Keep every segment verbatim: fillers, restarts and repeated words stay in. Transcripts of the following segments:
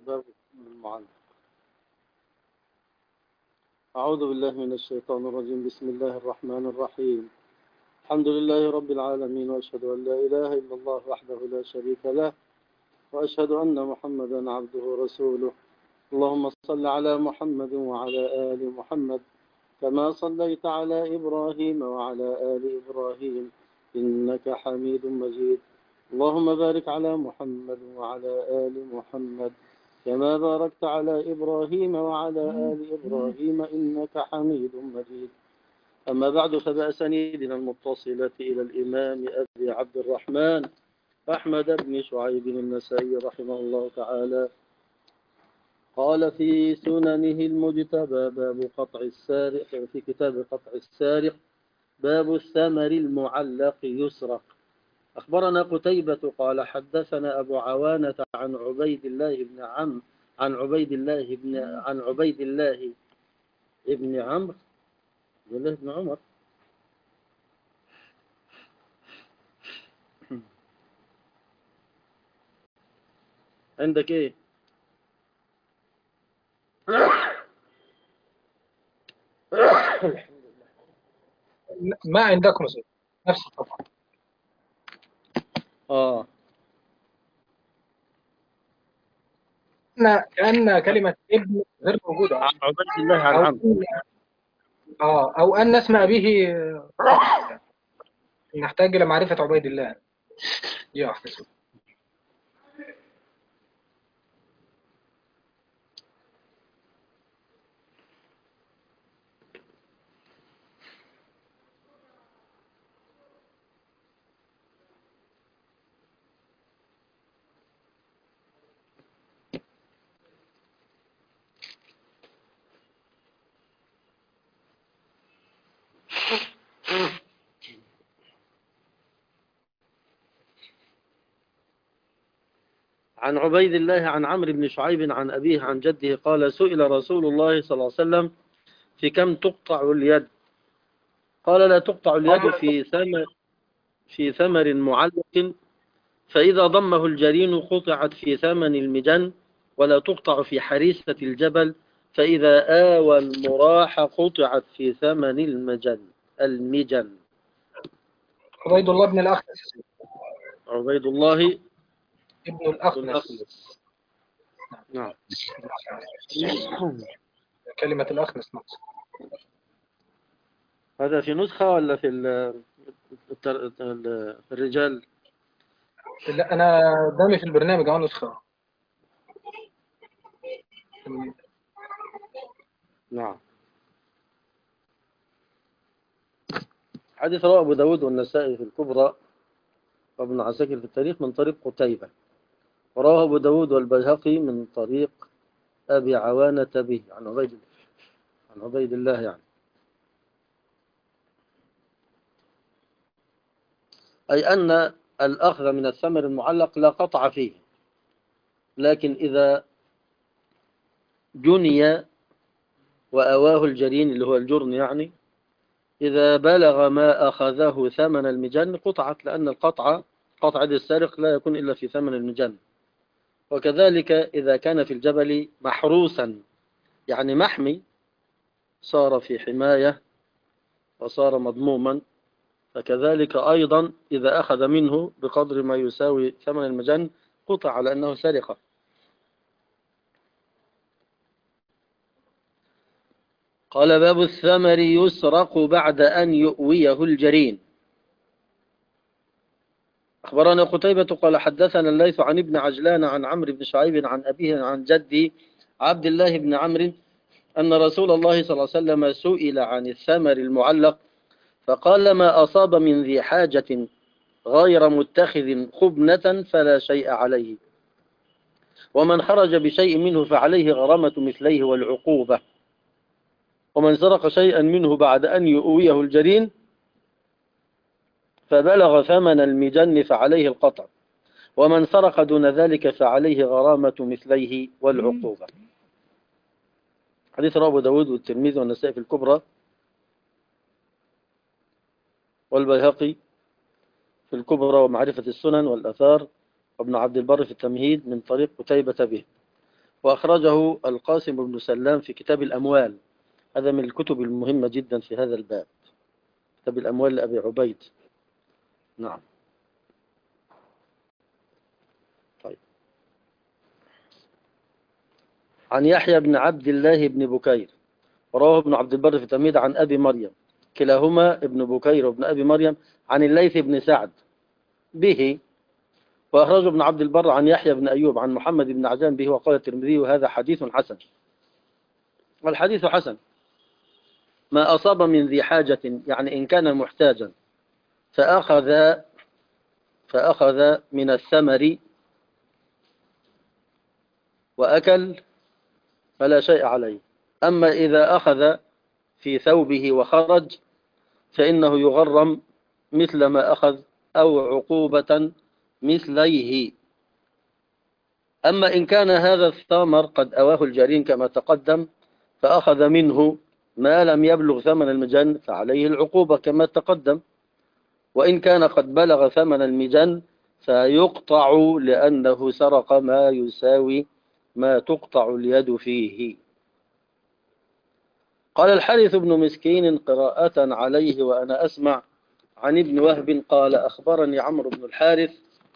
باب المعلق. أعوذ بالله من الشيطان الرجيم. بسم الله الرحمن الرحيم. الحمد لله رب العالمين، وأشهد أن لا إله إلا الله وحده لا شريك له، وأشهد أن محمدا عبده ورسوله. اللهم صل على محمد وعلى آل محمد كما صليت على إبراهيم وعلى آل إبراهيم إنك حميد مجيد. اللهم بارك على محمد وعلى آل محمد كما باركت على إبراهيم وعلى آل إبراهيم إنك حميد مجيد. أما بعد، فبأسانيدنا المتصلة إلى الإمام أبي عبد الرحمن أحمد بن شعيب النسائي رحمه الله تعالى قال في سننه المجتبى باب قطع السارق، في كتاب قطع السارق باب الثمر المعلق يسرق. أخبرنا قتيبة قال حدثنا أبو عوانة عن عبيد الله بن عم عن عبيد الله بن عن عبيد الله بن عمرو الله بن عمر عندك ايه؟ ما عندكم نفس الصفحة. اه كأن كلمة ابن غير موجودة عن عبيد الله عن أو عمرو. اه أو أن نسمع به. نحتاج إلى معرفة عبيد الله. يا أحسن. عن عبيد الله عن عمرو بن شعيب عن أبيه عن جده قال سئل رسول الله صلى الله عليه وسلم في كم تقطع اليد؟ قال لا تقطع اليد في ثمر في ثمر معلق، فإذا ضمه الجرين قطعت في ثمن المجن، ولا تقطع في حريسة الجبل، فإذا آوى المراح قطعت في ثمن المجن المجن عبيد الله بن الأخنس. عبيد الله ابن بن الأخنس. الأخنس. نعم. كلمة الأخنس نقص. هذا في نسخة ولا في الرجال؟ لا، أنا قدامي في البرنامج أهو نسخة. نعم. حديث رواه أبو داود والنسائي في الكبرى وابن عساكر في التاريخ من طريق قتيبة، ورواه أبو داود والبيهقي من طريق أبي عوانة به عن عبيد عن عبيد الله يعني. أي أن الأخذ من الثمر المعلق لا قطع فيه، لكن إذا جني وأواه الجرين اللي هو الجرن يعني، إذا بلغ ما أخذه ثمن المجن قطعت، لأن القطع قطع يد السارق لا يكون إلا في ثمن المجن. وكذلك إذا كان في الجبل محروسا يعني محمي، صار في حماية وصار مضموما، فكذلك أيضا إذا أخذ منه بقدر ما يساوي ثمن المجن قطع على أنه سرقة. قال باب الثمر يسرق بعد أن يؤويه الجرين. أخبرنا قتيبة قال حدثنا الليث عن ابن عجلان عن عمرو بن شعيب عن أبيه عن جدي عبد الله بن عمرو أن رسول الله صلى الله عليه وسلم سئل عن الثمر المعلق فقال ما أصاب من ذي حاجة غير متخذ خبنة فلا شيء عليه، ومن خرج بشيء منه فعليه غرامة مثليه والعقوبة، ومن سرق شيئا منه بعد أن يؤويه الجرين فبلغ ثمن المجن فعليه القطع، ومن سرق دون ذلك فعليه غرامة مثليه والعقوبة. حديث رواه أبو داود والترمذي والنسائي في الكبرى والبيهقي في الكبرى ومعرفة السنن والآثار، وابن عبد البر في التمهيد من طريق قتيبة به. وأخرجه القاسم بن سلام في كتاب الأموال. هذا من الكتب المهمة جدا في هذا الباب، كتاب الأموال لأبي عبيد. نعم. طيب. عن يحيى بن عبد الله بن بكير، ورواه ابن عبد البر في التمهيد عن أبي مريم، كلاهما ابن بكير وابن أبي مريم عن الليث بن سعد به. وأخرجه ابن عبد البر عن يحيى بن أيوب عن محمد بن عجلان به، وقال الترمذي وهذا حديث حسن. والحديث حسن ما أصاب من ذي حاجة، يعني إن كان محتاجا فأخذ فأخذ من الثمر وأكل فلا شيء عليه. أما إذا أخذ في ثوبه وخرج فإنه يغرم مثل ما أخذ أو عقوبة مثليه. أما إن كان هذا الثمر قد أواه الجرين كما تقدم فأخذ منه ما لم يبلغ ثمن المجن فعليه العقوبة كما تقدم. وإن كان قد بلغ ثمن المجن فيقطع لأنه سرق ما يساوي ما تقطع اليد فيه. قال الحارث بن مسكين قراءة عليه وأنا أسمع عن ابن وهب قال أخبرني عمرو بن الحارث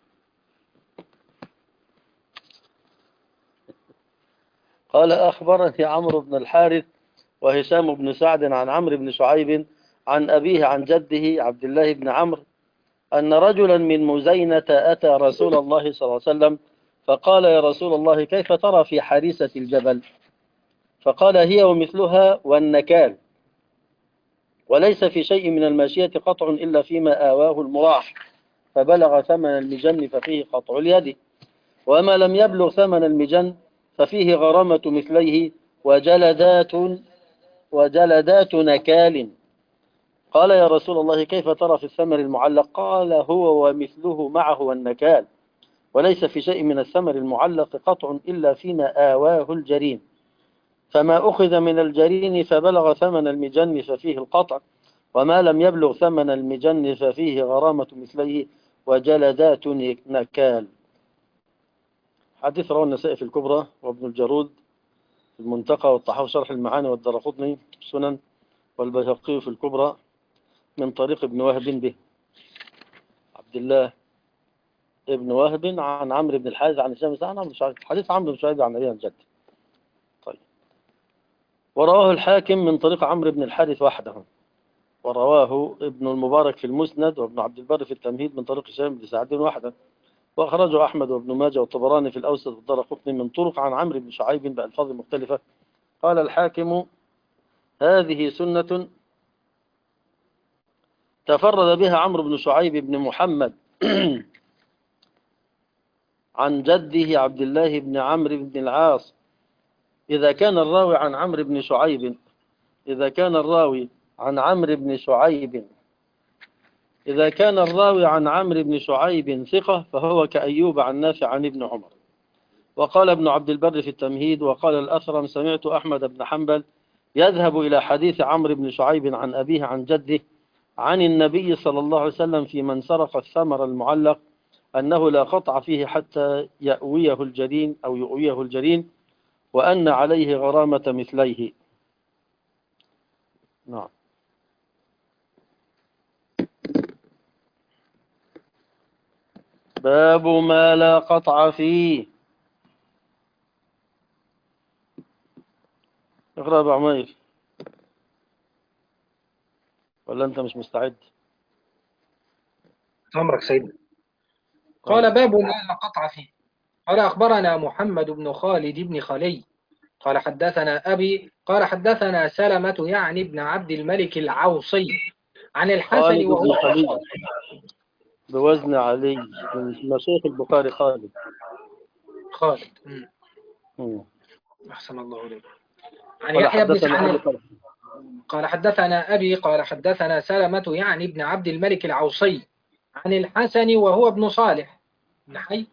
قال أخبرني عمرو بن الحارث وهشام بن سعد عن عمرو بن شعيب عن أبيه عن جده عبد الله بن عمرو أن رجلا من مزينة أتى رسول الله صلى الله عليه وسلم فقال يا رسول الله كيف ترى في حريسة الجبل؟ فقال هي ومثلها والنكال، وليس في شيء من الماشية قطع إلا فيما آواه المراح فبلغ ثمن المجن ففيه قطع اليد، وما لم يبلغ ثمن المجن ففيه غرامة مثليه وجلدات وجلدات نكال. قال يا رسول الله كيف ترى في الثمر المعلق؟ قال هو ومثله معه والنكال، وليس في شيء من الثمر المعلق قطع إلا فيما آواه الجرين، فما أخذ من الجرين فبلغ ثمن المجن ففيه القطع، وما لم يبلغ ثمن المجن ففيه غرامة مثليه وجلدات نكال. حديث رواه النسائي في الكبرى وابن الجرود في المنتقى والطحاوي شرح المعاني والدرقطني سنن والبيهقي في الكبرى من طريق ابن وهب به عبد الله ابن وهب عن عمرو بن الحارث عن هشام عن عمرو بن شعيب. حديث عمرو بن شعيب عن أبيه عن جده. طيب. ورواه الحاكم من طريق عمرو بن الحارث وحده، ورواه ابن المبارك في المسند وابن عبد البر في التمهيد من طريق هشام بن سعد وحده، وأخرجه أحمد وابن ماجه والطبراني في الأوسط والدرقطني من طرق عن عمرو بن شعيب بألفاظ مختلفة. قال الحاكم هذه سنة تفرد بها عمرو بن شعيب بن محمد عن جده عبد الله بن عمرو بن العاص. إذا كان الراوي عن عمرو بن شعيب إذا كان الراوي عن عمرو بن شعيب إذا كان الراوي عن عمرو بن شعيب ثقة فهو كأيوب عن نافع عن ابن عمر. وقال ابن عبد البر في التمهيد وقال الأثرم سمعت أحمد بن حنبل يذهب إلى حديث عمرو بن شعيب عن أبيه عن جده عن النبي صلى الله عليه وسلم في من سرق الثمر المعلق أنه لا قطع فيه حتى يأويه الجرين أو يؤويه الجرين، وأن عليه غرامة مثليه. نعم. باب ما لا قطع فيه. اقرأ أبو عمير ولا أنت مش مستعد؟ أمرك سيدنا. قال باب ما لا قطع فيه. قال أخبرنا محمد بن خالد بن خلي قال حدثنا أبي قال حدثنا سلمة يعني بن عبد الملك العوصي عن الحسن وهو خالد بوزن علي من مشايخ البخاري. خالد خالد مم. أحسن الله إليك. عن قال يحيى بن حدثنا سعد أبي قال حدثنا أبي قال حدثنا سلمة يعني ابن عبد الملك العوصي عن الحسن وهو ابن صالح بن حي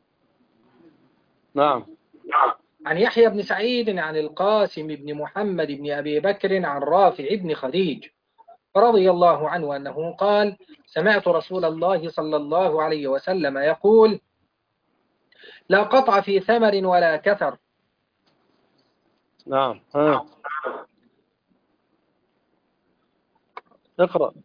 نعم عن يحيى بن سعيد عن القاسم بن محمد بن أبي بكر عن رافع بن خديج رضي الله عنه أنه قال سمعت رسول الله صلى الله عليه وسلم يقول لا قطع في ثمر ولا كثر نعم. ها اقرأ.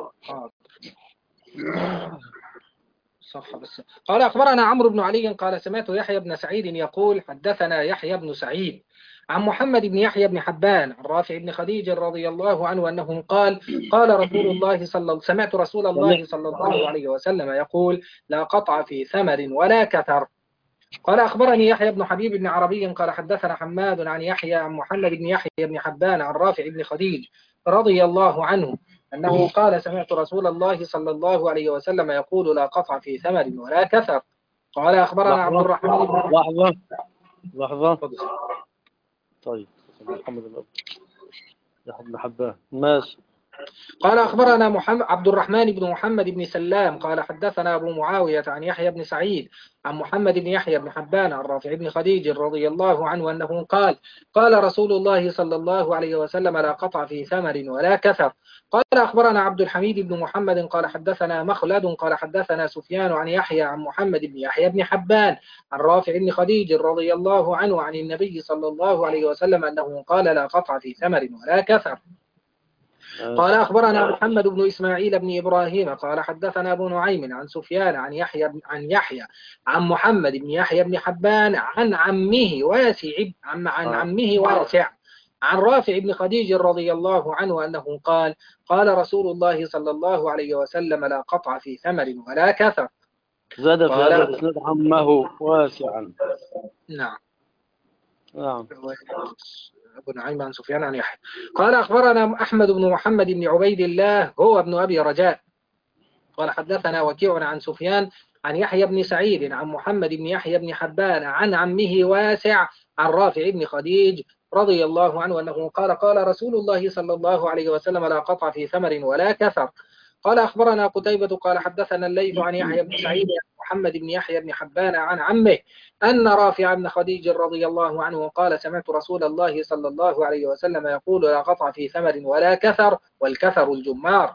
صفحة بس. قال أخبرنا عمرو بن علي قال سمعت يحيى بن سعيد يقول حدثنا يحيى بن سعيد عن محمد بن يحيى بن حبان عن رافع بن خديج رضي الله عنه أنه قال قال رسول الله صلى سمعت رسول الله صلى الله عليه وسلم يقول لا قطع في ثمر ولا كثر. قال أخبرني يحيى بن حبيب بن عربي قال حدثنا حماد عن يحيى عن محمد بن يحيى بن حبان عن رافع بن خديج رضي الله عنه أنه قال سمعت رسول الله صلى الله عليه وسلم يقول لا قطع في ثمر ولا كثر. قال أخبرنا عبد الرحمن بن لحظة لحظة. طيب محمد بن يحيى بن حبان ماشي. قال أخبرنا محمد عبد الرحمن بن محمد بن سلام قال حدثنا أبو معاوية عن يحيى بن سعيد عن محمد بن يحيى بن حبان عن رافع بن خديج رضي الله عنه أنه قال قال رسول الله صلى الله عليه وسلم لا قطع في ثمر ولا كثر. قال أخبرنا عبد الحميد بن محمد قال حدثنا مخلد قال حدثنا سفيان عن يحيى عن محمد بن يحيى بن حبان عن رافع بن خديج رضي الله عنه عن النبي صلى الله عليه وسلم أنه قال لا قطع في ثمر ولا كثر. قال أخبرنا محمد بن إسماعيل بن إبراهيم قال حدثنا أبو نعيم عن سفيان عن يحيى عن يحيى عن محمد بن يحيى بن حبان عن عمه واسع عن عن عمه واسع عن رافع بن خديج رضي الله عنه أنه قال قال رسول الله صلى الله عليه وسلم لا قطع في ثمر ولا كثر. زاد في هذا الإسناد عمه واسعا. نعم. نعم. أبو نعيم عن سفيان عن يحيى. قال أخبرنا أحمد بن محمد بن عبيد الله هو ابن أبي رجاء قال حدثنا وكيع عن سفيان عن يحيى بن سعيد عن محمد بن يحيى بن حبان عن عمه واسع عن رافع بن خديج رضي الله عنه أنه قال قال رسول الله صلى الله عليه وسلم لا قطع في ثمر ولا كثر. قال أخبرنا قتيبة قال حدثنا الليث عن يحيى بن سعيد عن محمد بن يحيى بن حبان عن عمه أن رافع بن خديج رضي الله عنه قال سمعت رسول الله صلى الله عليه وسلم يقول لا قطع في ثمر ولا كثر والكثر الجمار.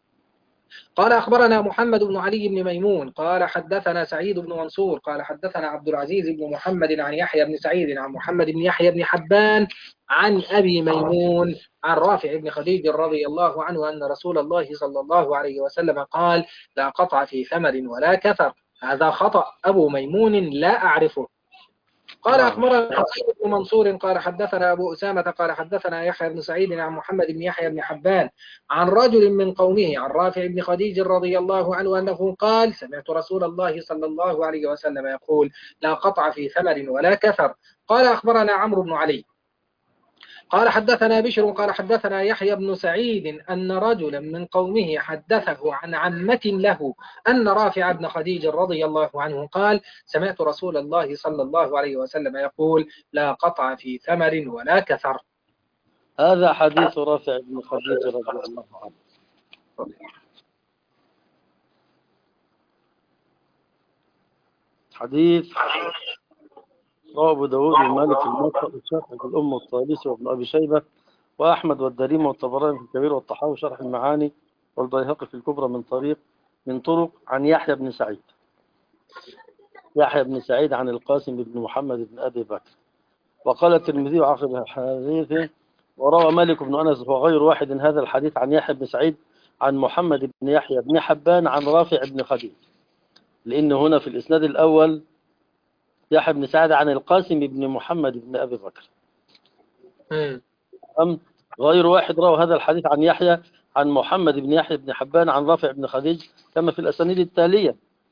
قال أخبرنا محمد بن علي بن ميمون قال حدثنا سعيد بن منصور قال حدثنا عبد العزيز بن محمد عن يحيى بن سعيد عن محمد بن يحيى بن حبان عن أبي ميمون عن رافع بن خديج رضي الله عنه أن رسول الله صلى الله عليه وسلم قال لا قطع في ثمر ولا كثر. هذا خطأ أبو ميمون لا أعرفه. قال أخبرنا سعيد بن منصور قال حدثنا أبو أسامة قال حدثنا يحيى بن سعيد عن محمد بن يحيى بن حبان عن رجل من قومه عن رافع بن خديج رضي الله عنه أنه قال سمعت رسول الله صلى الله عليه وسلم يقول لا قطع في ثمر ولا كثر. قال أخبرنا عمرو بن علي قال حدثنا بشر قال حدثنا يحيى بن سعيد أن رجلا من قومه حدثه عن عمة له أن رافع بن خديج رضي الله عنه قال سمعت رسول الله صلى الله عليه وسلم يقول لا قطع في ثمر ولا كثر. هذا حديث رافع بن خديج رضي الله عنه. حديث رواه أبو داود ومالك الموطأ والشافعي في الأم والطيالسي وابن أبي شيبة وأحمد والدارمي والطبراني في الكبير والطحاوي شرح المعاني والبيهقي في الكبرى من طريق من طرق عن يحيى بن سعيد يحيى بن سعيد عن القاسم بن محمد بن أبي بكر. وقال الترمذي عقب حديثه وروى مالك بن أنس وغير واحد هذا الحديث عن يحيى بن سعيد عن محمد بن يحيى بن حبان عن رافع بن خديج، لأن هنا في الإسناد الأول يحيى بن سعيد عن القاسم بن محمد بن أبي بكر. أم غير واحد روى هذا الحديث عن يحيى عن محمد بن يحيى بن حبان عن رافع بن خديج كما في الأسانيد التالية.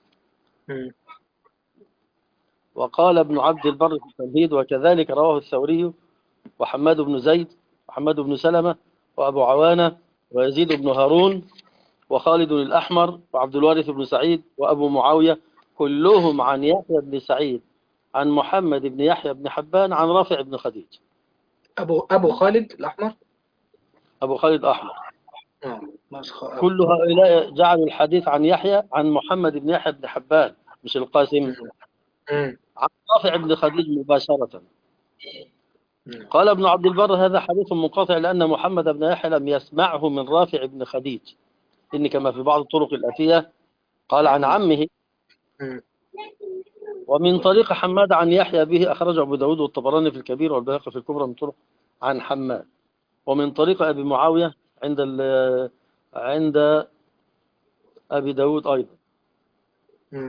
وقال ابن عبد البر في التمهيد وكذلك رواه الثوري وحماد بن زيد وحماد بن سلمة وأبو عوانة ويزيد بن هارون وخالد الأحمر وعبد الوارث بن سعيد وأبو معاوية كلهم عن يحيى بن سعيد عن محمد بن يحيى بن حبان عن رافع بن خديج. أبو أبو خالد الأحمر أبو خالد أحمر كل هؤلاء جعلوا الحديث عن يحيى عن محمد بن يحيى بن حبان مش القاسم عن رافع بن خديج مباشرة. قال ابن عبد البر هذا حديث منقطع لأن محمد بن يحيى لم يسمعه من رافع بن خديج، إن كما في بعض الطرق الأتية قال عن عمه ومن طريق حماد عن يحيى به أخرج أبو داود والطبراني في الكبير والبيهقي في الكبرى من طرق عن حماد. ومن طريق أبي معاوية عند ال عند أبي داود أيضا. مم.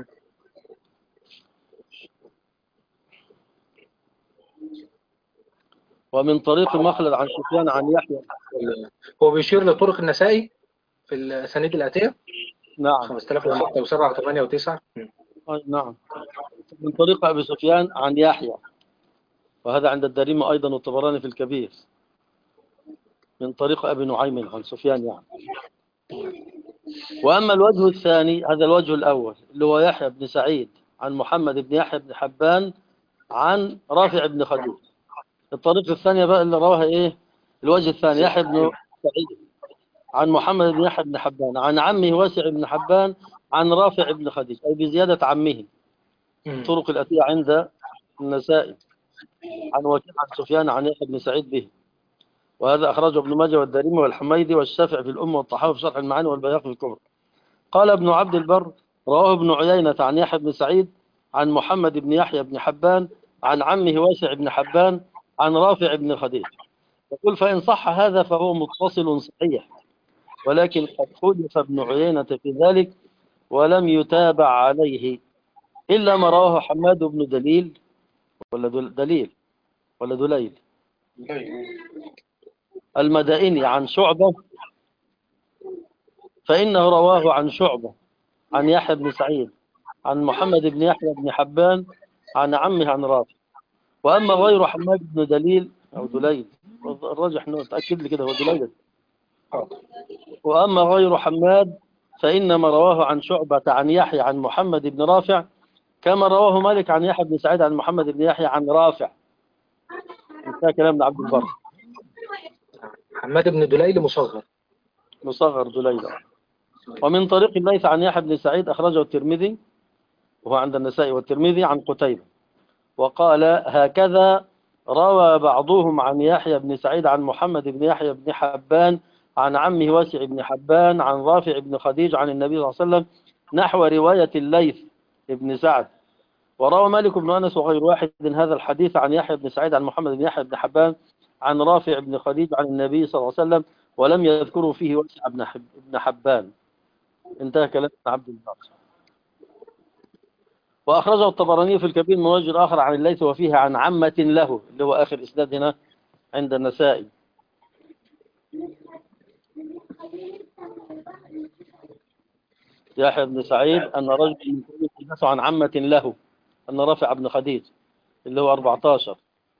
ومن طريق مخلد عن سفيان عن يحيى. هو بيشير لطرق النسائي في الأسانيد الآتية نعم خمسة آلاف وستة وسبعة وثمانية وتسعة. أي نعم. من طريق أبي سفيان عن يحيى، وهذا عند الدارمي أيضا والطبراني في الكبير. من طريق أبي نعيم عن سفيان يعني. وأما الوجه الثاني، هذا الوجه الأول اللي هو يحيى بن سعيد عن محمد بن يحيى بن حبان عن رافع بن خديج. الطريق الثانية بقى اللي رواها إيه؟ الوجه الثاني يحيى بن سعيد عن محمد بن يحيى بن حبان عن عمه واسع بن حبان عن رافع بن خديج، أي بزيادة عمه. الطرق الأتية عند النسائي عن وكيع عن سفيان عن يحيى بن سعيد به. وهذا أخرجه ابن ماجه والدارمي والحميدي والشافعي في الأم والطحاوي في شرح المعاني والبيهقي في الكبرى. قال ابن عبد البر: رواه ابن عيينة عن يحيى بن سعيد عن محمد بن يحيى بن حبان عن عمه واسع بن حبان عن رافع بن خديج. يقول: فإن صح هذا فهو متصل صحيح، ولكن قد خلف ابن عيينة في ذلك ولم يتابع عليه إلا ما رواه حماد بن دليل ولا دليل ولا دليل المدائني عن شعبة، فإنه رواه عن شعبة عن يحيى بن سعيد عن محمد بن يحيى بن حبان عن عمه عن رافع. وأما غير حماد بن دليل أو دليل، الراجح إنه تأكد لي كده هو دليل. وأما غير حماد فإنما رواه عن شعبة عن يحيى عن محمد بن رافع، كما رواه مالك عن يحيى بن سعيد عن محمد بن يحيى عن رافع. انتهى كلام ابن عبد البر. حماد بن دليل مصغر مصغر دليل. ومن طريق الليث عن يحيى بن سعيد أخرجه الترمذي وهو عند النسائي والترمذي عن قتيبة، وقال: هكذا روى بعضهم عن يحيى بن سعيد عن محمد بن يحيى بن حبان عن عمه واسع بن حبان عن رافع بن خديج عن النبي صلى الله عليه وسلم نحو رواية الليث بن سعد. وروى مالك بن أنس وغير واحد هذا الحديث عن يحيى بن سعيد عن محمد بن يحيى بن حبان عن رافع بن خديج عن النبي صلى الله عليه وسلم، ولم يذكروا فيه واسع بن حب بن حبان. انتهى كلام ابن عبد البر. وأخرجه الطبراني في الكبير من وجه آخر عن الليث وفيه عن عمة له، اللي هو آخر إسناد هنا عند النسائي. يحيى بن سعيد أن رجل من قومه حدث عن عمة له أن رافع بن خديج، اللي هو أربعة عشر.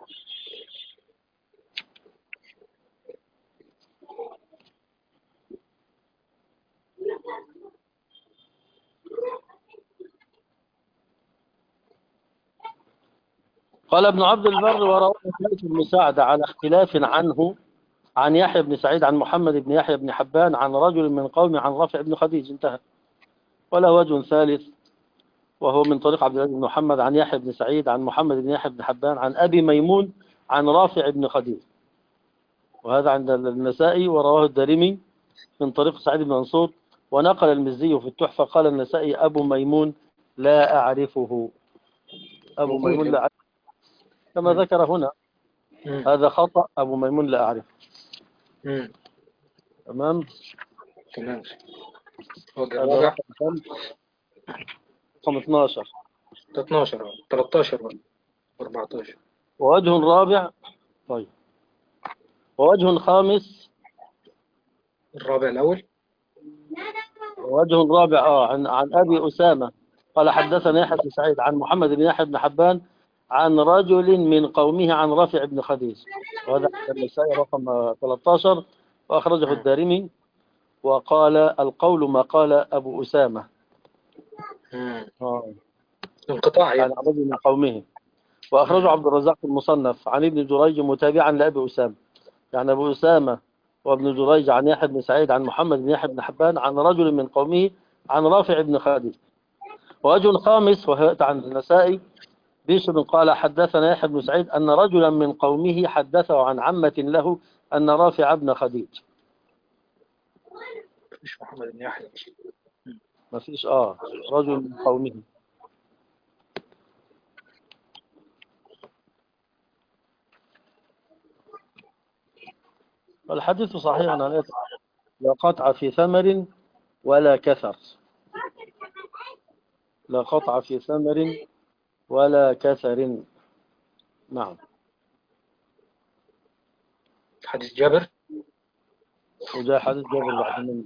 قال ابن عبد البر: ورواه ليث بن سعد على اختلاف عنه عن يحيى بن سعيد عن محمد بن يحيى بن حبان عن رجل من قومه عن رافع بن خديج. انتهى. ولا وجه ثالث وهو من طريق عبد العزيز بن محمد عن يحيى بن سعيد عن محمد بن يحيى بن حبان عن أبي ميمون عن رافع بن خديج، وهذا عند النسائي. ورواه الدارمي من طريق سعيد بن منصور. ونقل المزي في التحفة قال النسائي: أبو ميمون لا أعرفه. أبو ميمون لا أعرفه كما ذكر هنا. مم. هذا خطأ، أبو ميمون لا أعرفه. مم. تمام. تمام. وجه هذا الرابع رقم كم؟ رقم اثناشر. اتناشر تلتاشر بقى أربعتاشر. ووجه رابع. طيب. ووجه خامس. الرابع الأول. ووجه رابع اه عن عن ابي اسامه قال: حدثنا يحيى بن سعيد عن محمد بن يحيى بن حبان عن رجل من قومه عن رافع بن خديج، وهذا النسائي رقم ثلاثة عشر، واخرجه الدارمي. وقال: القول ما قال ابو اسامه. مم. اه انقطاع يعني يعني. عن رجل من قومه. واخرجه مم. عبد الرزاق في المصنف عن ابن جريج متابعا لابي اسامه، يعني ابو اسامه وابن جريج عن يحيى بن سعيد عن محمد بن يحيى بن حبان عن رجل من قومه عن رافع بن خديج. ووجه خامس وهو عن النسائي بيشر قال: حدثنا يحيى بن سعيد أن رجلا من قومه حدثه عن عمة له أن رافع بن خديج. مش محمد بن يحيى. ما فيش آه رجل من قومه. والحديث صحيح عن الآية: لا قطع في ثمر ولا كثر. لا قطع في ثمر ولا كثر. نعم. حديث جابر. وجاء حديث جابر بعد منه.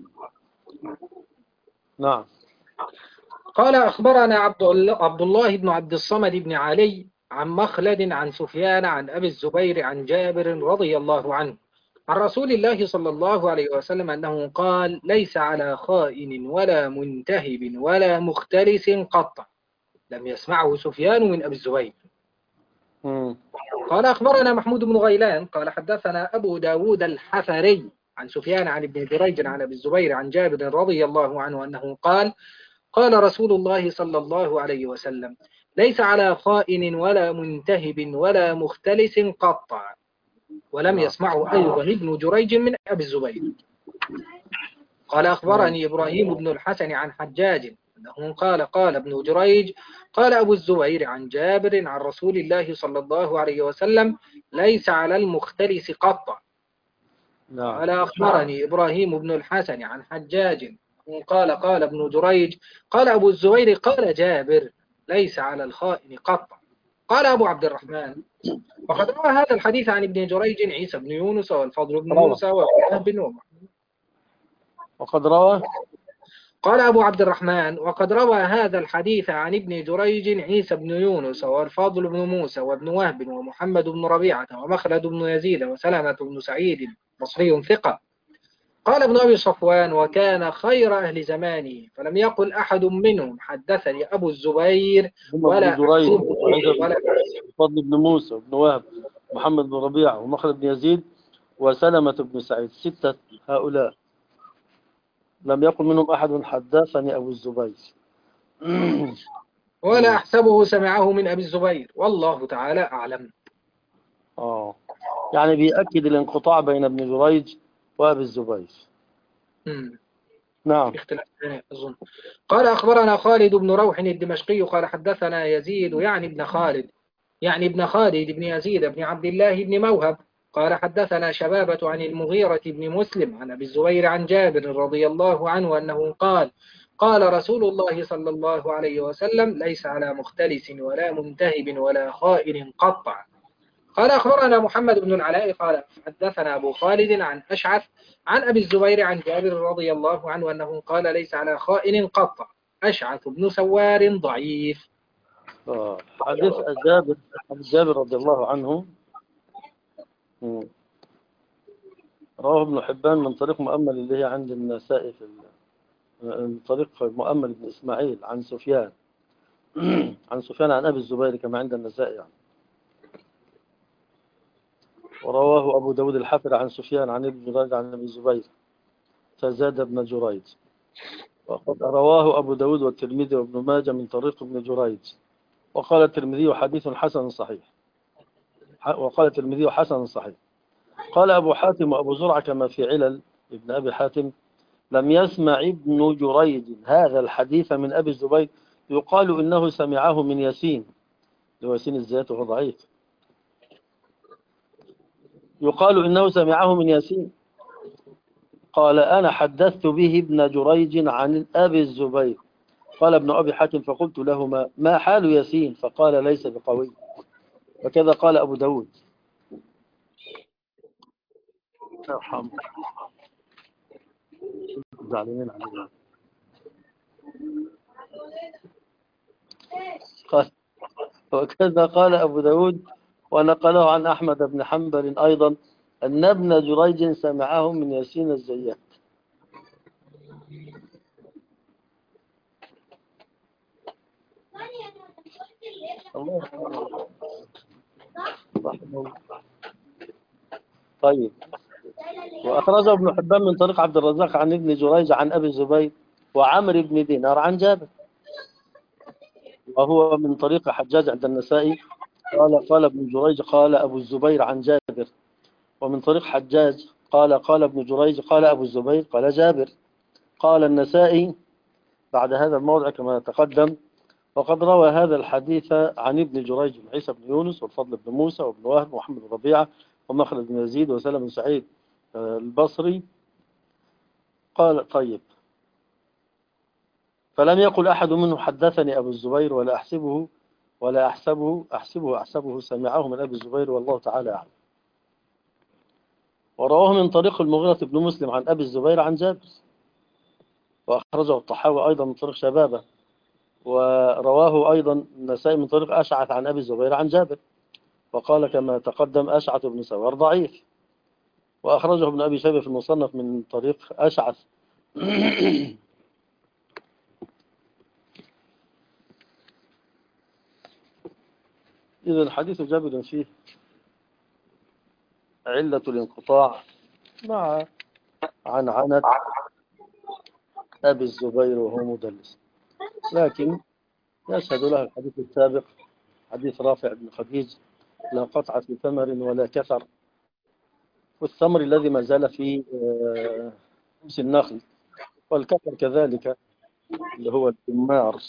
نعم. قال أخبرنا عبد الله عبد الله بن عبد الصمد بن علي عن مخلد عن سفيان عن أبي الزبير عن جابر رضي الله عنه عن رسول الله صلى الله عليه وسلم أنه قال: ليس على خائن ولا منتهب ولا مختلس قط. لم يسمعه سفيان من أبي الزبير. مم. قال أخبرنا محمود بن غيلان قال حدثنا أبو داود الحفري عن سفيان عن ابن جريج عن أبي الزبير عن جابر رضي الله عنه أنه قال: قال رسول الله صلى الله عليه وسلم: ليس على خائن ولا منتهب ولا مختلس قطع. ولم نعم. يسمعه أيضا ابن جريج من أبي الزبير. قال أخبرني إبراهيم بن الحسن عن حجاج أنه قال: قال ابن جريج: قال أبو الزبير عن جابر عن رسول الله صلى الله عليه وسلم: ليس على المختلس قطع. نعم. قال أخبرني إبراهيم بن الحسن عن حجاج قال: قال ابن جريج: قال أبو الزبير: قال جابر: ليس على الخائن قطع. قال أبو عبد الرحمن: وقد روى هذا الحديث عن ابن جريج عيسى بن يونس والفضل بن روى. موسى وابن بن عمر. وقد روى. قال أبو عبد الرحمن: وقد روى هذا الحديث عن ابن جريج عيسى بن يونس والفضل بن موسى وابن وهب ومحمد بن ربيعة ومخلد بن يزيد وسلمة بن سعيد مصري ثقة. قال ابن أبي صفوان: وكان خير أهل زمانه، فلم يقل أحد منهم حدثني أبو الزبير هم ابن ولا جريج أكتبه ولا. وفضل بن موسى وابن وهب محمد بن ربيعة ومخلد بن يزيد وسلمة بن سعيد. ستة هؤلاء لم يقل منهم أحد حدثني أبو الزبير. ولا أحسبه سمعه من أبي الزبير، والله تعالى أعلم. آه يعني بيأكد الانقطاع بين ابن جريج وأبي الزبير. مم. نعم. اختلاف أظن. قال أخبرنا خالد بن روح الدمشقي قال حدثنا يزيد يعني ابن خالد يعني ابن خالد بن يزيد بن عبد الله بن موهب قال حدثنا شبابة عن المغيرة بن مسلم عن أبي الزبير عن جابر رضي الله عنه أنه قال: قال رسول الله صلى الله عليه وسلم: ليس على مختلس ولا منتهب ولا خائن قطع. قال أخبرنا محمد بن العلاء قال حدثنا أبو خالد عن أشعث عن أبي الزبير عن جابر رضي الله عنه أنه قال: ليس على خائن قطع. أشعث بن سوار ضعيف. آه. حديث جابر حديث جابر رضي الله عنه مم. رواه ابن حبان من طريق مؤمل اللي هي عند النسائي في من طريق مؤمل بن إسماعيل عن سفيان عن سفيان عن أبي الزبير كما عند النسائي يعني. ورواه أبو داود الحافر عن سفيان عن ابن جريج عن أبي الزبير فزاد ابن جريج. وقد رواه أبو داود والترمذي وابن ماجه من طريق ابن جريج. وقال الترمذي حديث حسن صحيح. وقال الترمذي حسن صحيح. قال أبو حاتم وأبو زرعة كما في علل ابن أبي حاتم: لم يسمع ابن جريج هذا الحديث من أبي الزبير، يقال إنه سمعه من ياسين. ياسين الزيات وهو ضعيف. يقال إنه سمعه من ياسين. قال: أنا حدثت به ابن جريج عن أبي الزبير. قال ابن أبي حاتم: فقلت لهما: ما حال ياسين؟ فقال: ليس بقوي. وكذا قال أبو داود. ارحم زعلانين علينا. قال: وكذا قال أبو داود ونقله عن أحمد بن حنبل أيضا أن ابن جريج سمعه من ياسين الزيات. الله يرحمه. طيب. وأخرجه ابن حبان من طريق عبد الرزاق عن ابن جريج عن أبي الزبير وعمر بن دينار عن جابر، وهو من طريق حجاج عند النسائي قال: قال ابن جريج قال أبو الزبير عن جابر. ومن طريق حجاج قال: قال ابن جريج قال أبو الزبير قال جابر. قال النسائي بعد هذا الموضع كما تقدم: وقد روى هذا الحديث عن ابن جريج عيسى بن يونس والفضل بن موسى وابن وهب ومحمد بن ربيعة ومخلد بن يزيد وسلم بن سعيد البصري قال طيب، فلم يقل أحد منه حدثني أبو الزبير ولا أحسبه ولا أحسبه أحسبه أحسبه سمعه من أبي الزبير والله تعالى أعلم. ورواه من طريق المغيرة بن مسلم عن أبي الزبير عن جابر، وأخرجه الطحاوي أيضا من طريق شبابه، ورواه أيضا النسائي من طريق أشعث عن أبي الزبير عن جابر، وقال كما تقدم أشعث بن سوار ضعيف، وأخرجه ابن أبي شيبة في المصنف من طريق أشعث. إذا حديث جابر فيه علة الانقطاع مع عنعنة أبي الزبير وهو مدلس، لكن يشهد له الحديث السابق حديث رافع بن خديج: لا قطع في ثمر ولا كثر، والثمر الذي ما زال في رؤوس النخل، والكثر كذلك اللي هو الثمار.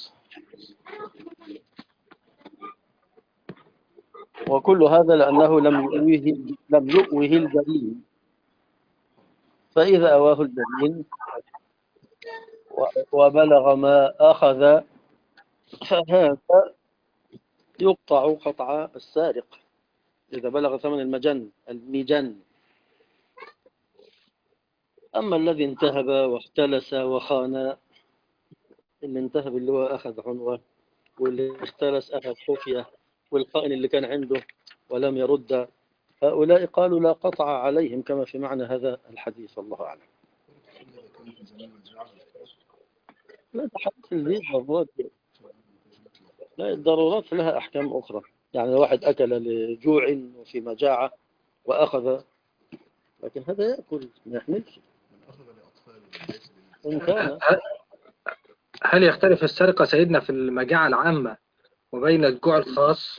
وكل هذا لأنه لم يؤويه لم يؤوه الجليل، فإذا أواه الجليل وبلغ ما أخذ فهذا يقطع قطع السارق إذا بلغ ثمن المجن المجن. أما الذي انتهب واختلس وخان، اللي انتهب اللي هو أخذ عنوة، واللي اختلس أخذ خفية، والخائن اللي كان عنده ولم يرد، هؤلاء قالوا لا قطع عليهم كما في معنى هذا الحديث، الله أعلم. لا تحدث الضرورات، لا الضرورات لها أحكام أخرى. يعني واحد أكل لجوع وفي مجاعة وأخذ، لكن هذا يأكل ما يحملش. إن كان هل يختلف السرقة سيدنا في المجاعة العامة وبين الجوع الخاص؟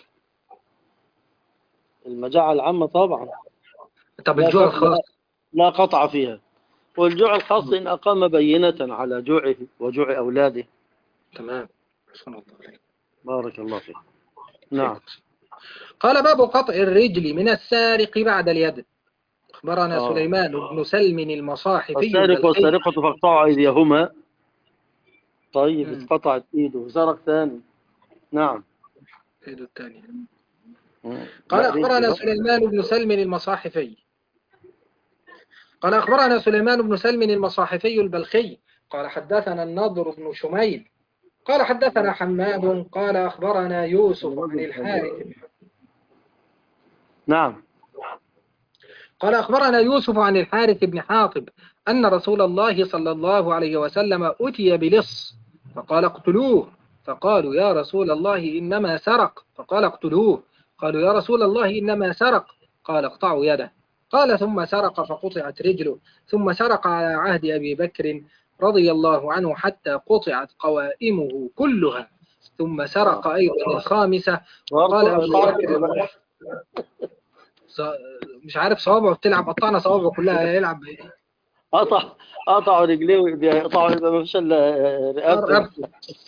المجاعة العامة طبعا طب لا الجوع قطع الخاص؟ لا قطع فيها، والجوع الخاص إن أقام بينة على جوعه وجوع أولاده. تمام. سبحان الله عليك. بارك الله فيك. نعم. قال باب قطع الرجل من السارق بعد اليد. أخبرنا آه. سليمان بن سلم المصاحفي السارق البلخي. والسارقة فاقطعوا أيديهما. طيب مم. اتقطعت إيده سرق ثاني. نعم. إيده الثانية. مم. قال لا أخبرنا رجل. سليمان بن سلم المصاحفي قال أخبرنا سليمان بن سلم المصاحفي البلخي قال حدثنا النضر بن شميل قال حدثنا حماد قال أخبرنا يوسف عن الحارث. نعم. قال أخبرنا يوسف عن الحارث بن حاطب أن رسول الله صلى الله عليه وسلم أتي بلص فقال اقتلوه، فقالوا يا رسول الله إنما سرق، فقال اقتلوه، قالوا يا رسول الله إنما سرق، قال اقطعوا يده، قال ثم سرق فقطعت رجله، ثم سرق على عهد أبي بكر رضي الله عنه حتى قطعت قوائمه كلها، ثم سرق أيضا الخامسة، وقال أبو بكر مش عارف صوابعه بتلعب، قطعنا صوابعه كلها يلعب بايه؟ قطع قطعوا رجليه وايديه، قطعوا ما فيش الا رقبته.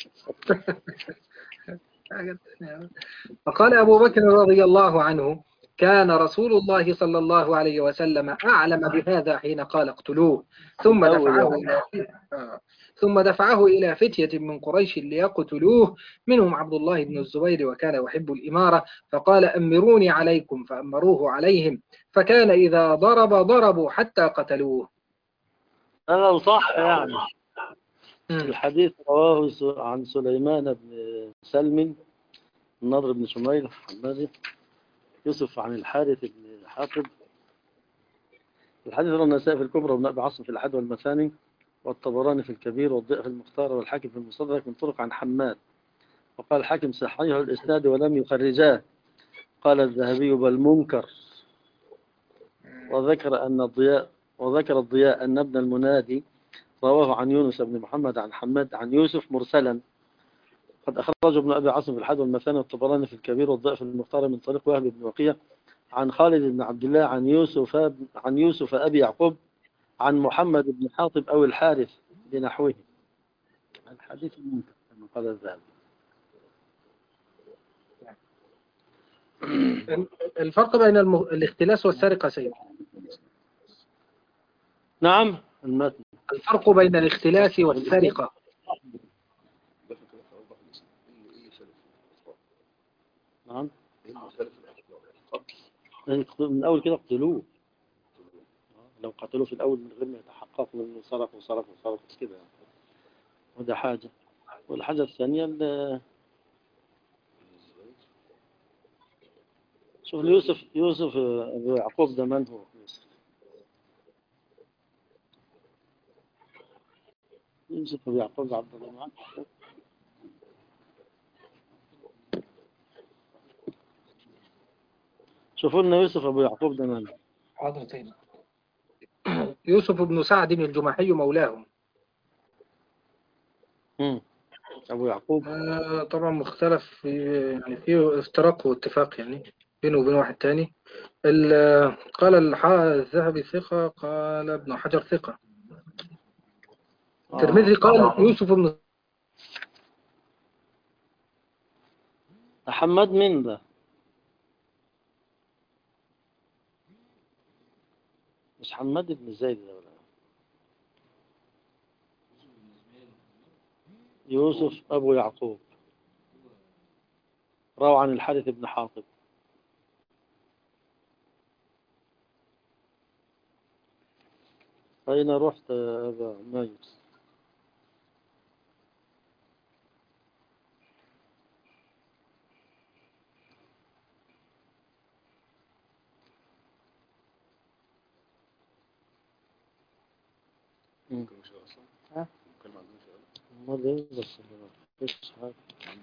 فقال أبو بكر رضي الله عنه كان رسول الله صلى الله عليه وسلم أعلم بهذا حين قال اقتلوه، ثم دفعه إلى ثم دفعه إلى فتية من قريش ليقتلوه، منهم عبد الله بن الزبير وكان يحب الإمارة، فقال أمروني عليكم، فأمروه عليهم، فكان إذا ضرب ضربوا حتى قتلوه. هذا لو صح يعني. الحديث رواه عن سليمان بن سلم، النضر بن شميل الحمادي، يوسف عن الحارث بن حاطب. الحديث رواه النسائي في الكبرى وابن أبي عاصم في الأحد والمثاني، والطبراني في الكبير، والضيء في المختار، والحاكم في المستدرك من طرق عن حماد، وقال الحاكم صحيح الإسناد ولم يخرجاه، قال الذهبي بل منكر. وذكر أن الضياء وذكر الضياء أن ابن المنادي رواه عن يونس بن محمد عن حماد عن يوسف مرسلا، قد أخرجه ابن أبي عاصم في الحد والمثاني، والطبراني في الكبير، والضيء في المختار من طريق وهب بن وقيع عن خالد بن عبد الله عن يوسف عن يوسف أبي يعقوب عن محمد بن حاطب أو الحارث بنحوه. الحديث منكر كما قال الذهبي. الفرق بين المغ... الاختلاس والسرقة سيد. نعم المتن. الفرق بين الاختلاس والسرقة. نعم من أول كده قتلوه، لو قتلوه في الأول من غير ما يتحققوا إنه سرق وسرق وسرق كده، وده حاجة. والحاجة الثانية شوف يوسف يوسف أبو يعقوب ده من هو؟ يوسف أبو يعقوب عبد الله معك. شوفوا لنا يوسف أبو يعقوب ده من؟ حاضرتين. يوسف بن سعد الجمحي مولاهم. امم أبو يعقوب آه طبعا مختلف في، يعني فيه افتراق واتفاق يعني بينه وبين واحد تاني. قال الذهبي ثقة، قال ابن حجر ثقة. الترمذي آه. قال يوسف بن محمد من ده؟ مش حماد بن زيد ده ولا؟ يوسف أبو يعقوب روى عن الحارث بن حاطب. أين رحت يا أبا مايس؟ ممكن مش أصلا؟ ها؟ ممكن ما عندهمش أصلا؟ ما بس مفيش حاجة.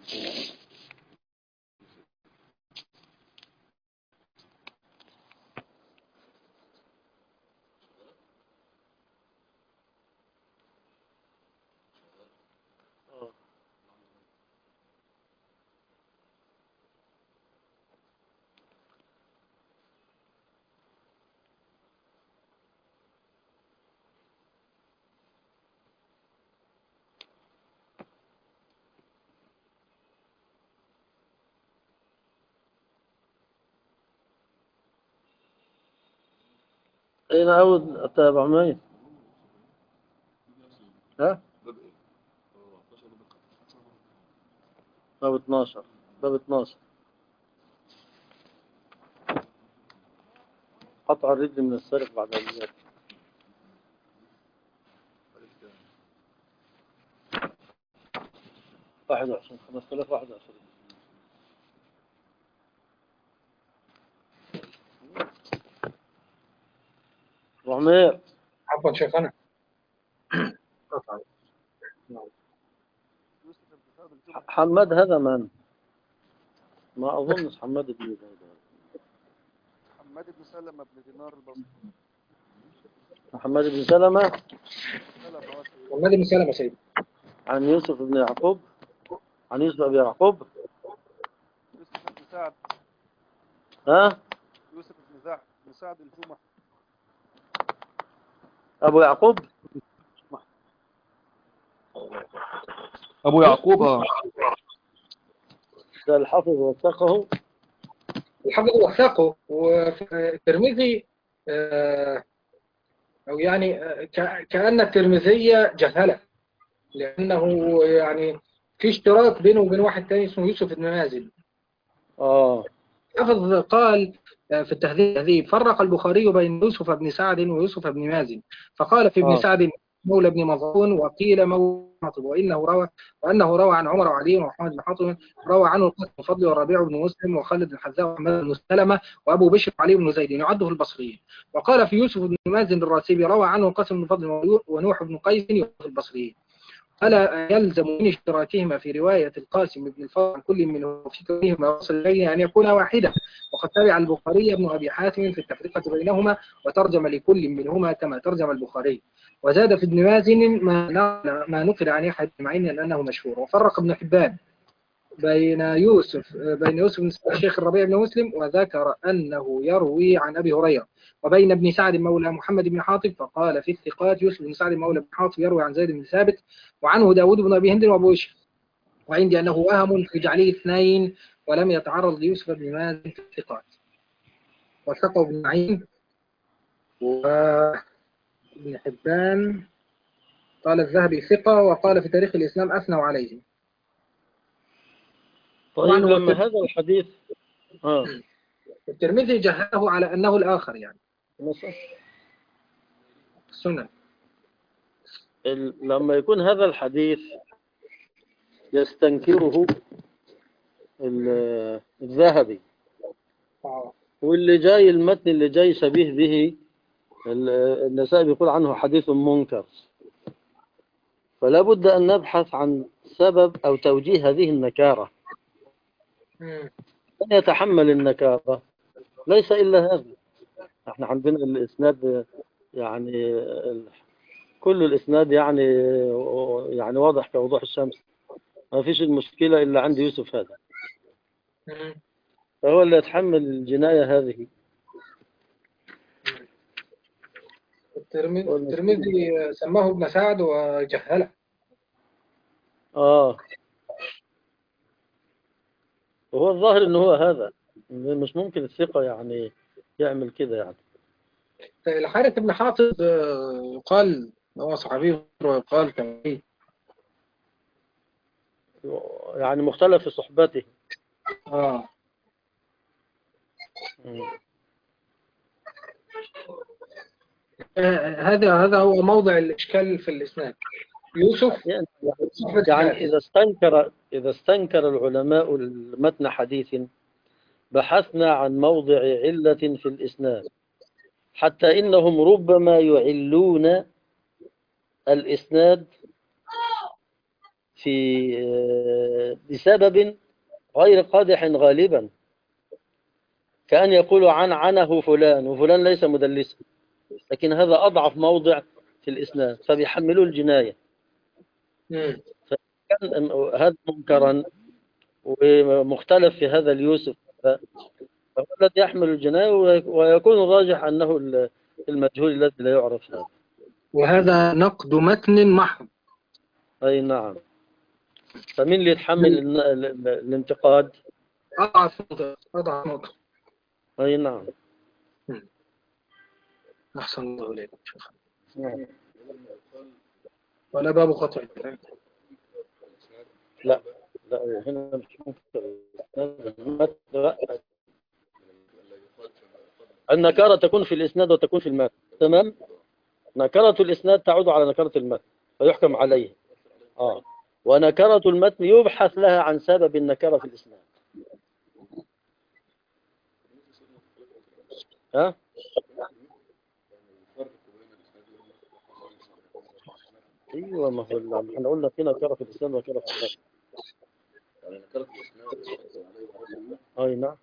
أين أعود أتابع معي؟ ها؟ باب اثناشر. باب اثناشر قطع الرجل من السارق بعد الزيادة. واحد وعشرين خمسة آلاف واحد وعشرين. وعمير عفوا شيخنا. حماد هذا من؟ ما أظنش حماد بن زيد. محمد بن سلمة بن دينار البصري. محمد بن سلمة محمد بن سلمة سيد. عن يوسف بن يعقوب، عن يوسف بن يعقوب. يوسف بن سعد. ها؟ يوسف بن سعد بن سعد الجمح. أبو يعقوب. أبو يعقوب. اه ده الحافظ وثقه. الحافظ وثقه. وفي الترمذي آه أو يعني آه كأن الترمذي جهله، لأنه يعني في اشتراك بينه وبين واحد تاني اسمه يوسف بن مازن. آه حافظ قال في التهذيب فرق البخاري بين يوسف بن سعد ويوسف بن مازن، فقال في ابن آه. سعد مولى بن مظعون، وقيل مولى حاطب، وإنه روى وأنه روى عن عمر وعلي ومحمد بن حاطب، روى عنه القاسم بن فضل والربيع بن مسلم وخالد بن حذاء وحماد بن سلمة وأبو بشر وعلي بن زيد يعده البصريين. وقال في يوسف بن مازن الراسبي روى عنه القاسم بن فضل ونوح بن قيس يعده البصريين. ألا يلزم من اشتراكهما في رواية القاسم بن الفضل عن كل منهم في كونهما وصل إليه أن يكون واحدا، وقد تبع البخاري ابن أبي حاتم في التفرقة بينهما وترجم لكل منهما كما ترجم البخاري، وزاد في ابن مازن ما ما نقل عن يحيى بن معين أنه مشهور. وفرق ابن حبان بين يوسف بين يوسف بن الشيخ الربيع بن مسلم وذكر أنه يروي عن أبي هريرة، وبين ابن سعد مولى محمد بن حاطب فقال في الثقات يوسف بن سعد مولى بن حاطب يروي عن زيد بن ثابت وعنه داود بن أبي هند وأبو إشهر، وعندي أنه وهم في جعله اثنين ولم يتعرض ليوسف بن مازن في الثقات. وثقه ابن معين و ابن حبان قال الذهبي ثقة، وقال في تاريخ الإسلام أثنوا عليه. طبعا طيب هو لما هذا الحديث آه الترمذي جهله على أنه الآخر يعني مثلا السنن. ال- لما يكون هذا الحديث يستنكره ال- الذهبي، آه. واللي جاي المتن اللي جاي شبيه به ال- النسائي بيقول عنه حديث منكر، فلا بد أن نبحث عن سبب أو توجيه هذه النكارة. مم. من يتحمل النكارة؟ ليس إلا هذا. احنا عندنا الإسناد يعني ال- كل الإسناد يعني يعني واضح كوضوح الشمس، ما فيش المشكلة إلا عند يوسف هذا، مم. فهو اللي يتحمل الجناية هذه. الترمذي هو المشكلة. الترمذي سماه ابن سعد وجهله. آه وهو الظاهر إنه هو هذا، مش ممكن الثقة يعني يعمل كده يعني. الحارث بن حاطب آه، يقال هو صحابي ويقال تابعي. يعني مختلف في صحبته. اه مم. آه، هذا هذا هو موضع الإشكال في الإسناد. يوسف يعني صحبة يعني الحارث. إذا استنكر إذا استنكر العلماء المتن حديث، بحثنا عن موضع علة في الإسناد، حتى إنهم ربما يعلون الإسناد في آه، بسبب غير قادح غالبا، كأن يقولوا عن عنه فلان وفلان ليس مدلسا، لكن هذا أضعف موضع في الإسناد فبيحملوا الجناية. مم. كان هذا منكرا ومختلف في هذا اليوسف، فهو الذي يحمل الجناية، ويكون الراجح أنه المجهول الذي لا يعرف هذا. وهذا نقد متن محض. أي نعم. فمن اللي يتحمل ال- ال- ال- الانتقاد؟ أضعف نقطة أضعف نقطة. أي نعم. مم. أحسن الله إليكم شيخ. نعم. ولا باب خطأ. لا لا هنا مش ممكن. لا. النكارة تكون في الإسناد وتكون في المتن، تمام. نكرة الإسناد تعود على نكرة المتن فيحكم عليه، آه ونكرة المتن يبحث لها عن سبب النكرة في الإسناد. ها؟ ايوه، ما هو اللي احنا قلنا في نكرة في الإسناد ونكرة في المتن. يعني نكرة الإسناد. اي نعم.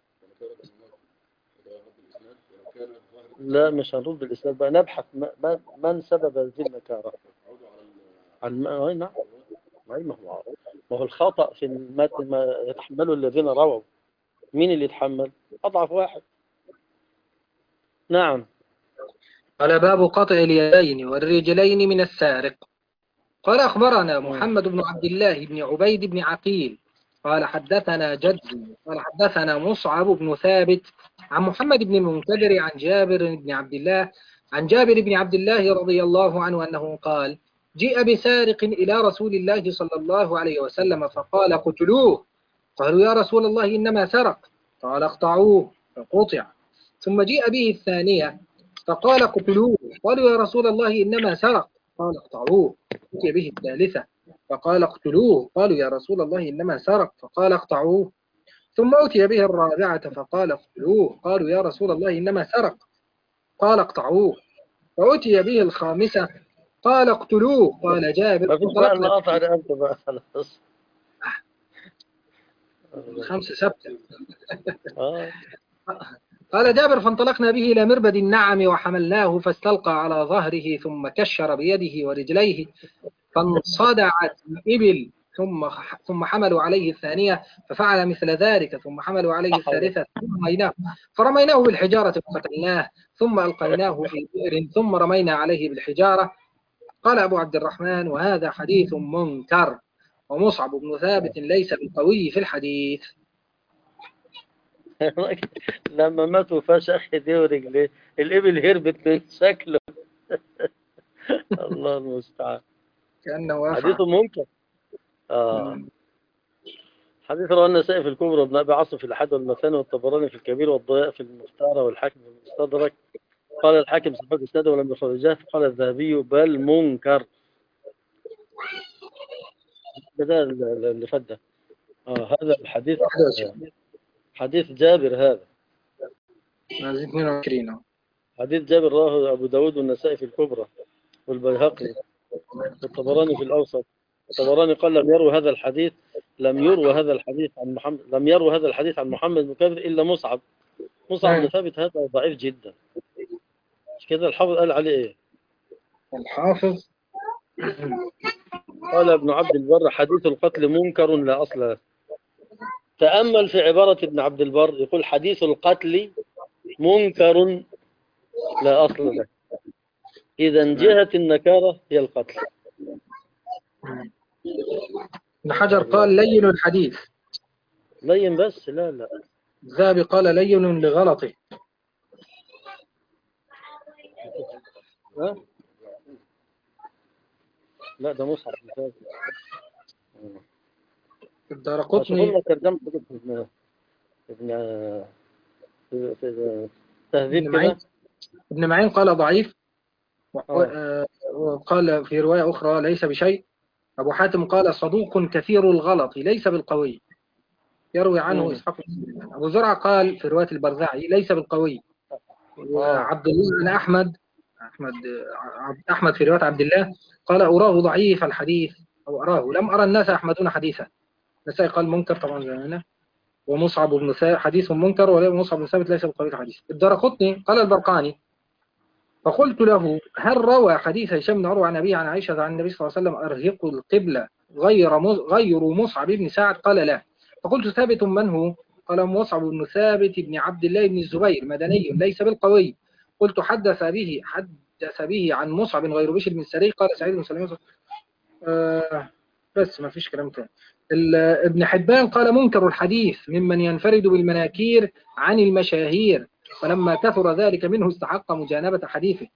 لا مش هنرد الإسناد بقى، نبحث ما- من سبب هذه النكارة. عن اي نعم. أي ما هو ما هو الخطأ في المتن ما يتحمله الذين رووا. مين اللي يتحمل؟ أضعف واحد. نعم. قال باب قطع اليدين والرجلين من السارق. قال أخبرنا مم. محمد بن عبد الله بن عبيد بن عقيل قال حدثنا جد قال حدثنا مصعب بن ثابت عن محمد بن المنكدر عن جابر بن عبد الله عن جابر بن عبد الله رضي الله عنه أنه قال جيء بسارق إلى رسول الله صلى الله عليه وسلم فقال قتلوه. قالوا يا رسول الله إنما سرق. قال اقطعوه فقطع. ثم جيء به الثانية فقال قتلوه. قالوا يا رسول الله إنما سرق. قال اقطعوه. أتي به الثالثة فقال اقتلوه. قالوا يا رسول الله إنما سرق. فقال اقطعوه. ثم أتي به الرابعة فقال اقتلوه. قالوا يا رسول الله إنما سرق. قال اقطعوه. فأتي به الخامسة قال اقتلوه. قال جابر ما فيش بقى إلا فانطلقنا قطع رقبته بقى خلاص. الخمسة سبتة. آه. قال جابر فانطلقنا به إلى مربد النعم وحملناه فاستلقى على ظهره ثم كشر بيده ورجليه فانصدعت الإبل ثم ثم حملوا عليه الثانية ففعل مثل ذلك ثم حملوا عليه الثالثة ثم رميناه فرميناه بالحجارة فقتلناه ثم ألقيناه في بئر ثم رمينا عليه بالحجارة. قال أبو عبد الرحمن وهذا حديث منكر ومصعب بن ثابت ليس بالقوي في الحديث. لما ماتوا فشخ ايديه ورجليه، الإبل هربت من شكله. الله المستعان. كأنه وافع. حديث منكر. آه. حديث رواه النسائي في الكبرى وابن أبي عاصم في الأحد والمثاني والطبراني في الكبير والضياء في المختار والحاكم في المستدرك. قال الحاكم صحيح إسناده ولم يخرجاه، قال الذهبي بل منكر. ده اللي فات ده. آه هذا الحديث آه حديث جابر. هذا اثنين وعشرين. حديث جابر رواه أبو داود والنسائي في الكبرى والبيهقي والطبراني في الأوسط. الطبراني قال لم يروي هذا الحديث لم يروي هذا الحديث عن محمد لم يروي هذا الحديث عن محمد بن كثير إلا مصعب. مصعب بن ثابت هذا ضعيف جدا. مش كده الحافظ قال عليه إيه؟ الحافظ قال ابن عبد البر حديث القتل منكر لا أصل له. تأمل في عبارة ابن عبد البر، يقول حديث القتل منكر لا أصل له. إذا جهة النكارة هي القتل. ابن حجر قال لين الحديث. لين بس؟ لا لا. الذهبي قال لين لغلطه. ها؟ لا ده مصحف. الدارقطني ترجمة ابن ابن في تهذيب كده. ابن معين قال ضعيف، وقال في رواية أخرى ليس بشيء. أبو حاتم قال صدوق كثير الغلط ليس بالقوي، يروي عنه إسحاق. أبو زرعة قال في رواية البرزعي ليس بالقوي. وعبد الله بن أحمد أحمد أحمد في رواية عبد الله قال أراه ضعيف الحديث، أو أراه لم أرى الناس أحمدون حديثا. نسائي قال منكر طبعا زي هنا. ومصعب بن ثابت حديث منكر، ومصعب بن ثابت ليس بالقوي الحديث. الدارقطني قال البرقاني فقلت له هل روى حديث هشام بن عروة عن أبي عن عائشة عن النبي صلى الله عليه وسلم أرهقوا القبلة غير غير مصعب بن سعد؟ قال لا. فقلت ثابت من هو؟ قال مصعب بن ثابت بن عبد الله بن الزبير مدني ليس بالقوي. قلت حدث به حدث به عن مصعب غير بشر بن السري. قال سعيد بن سليمان آه بس ما فيش كلام تاني. ابن حبان قال منكر الحديث ممن ينفرد بالمناكير عن المشاهير، فلما كثر ذلك منه استحق مجانبة حديثه.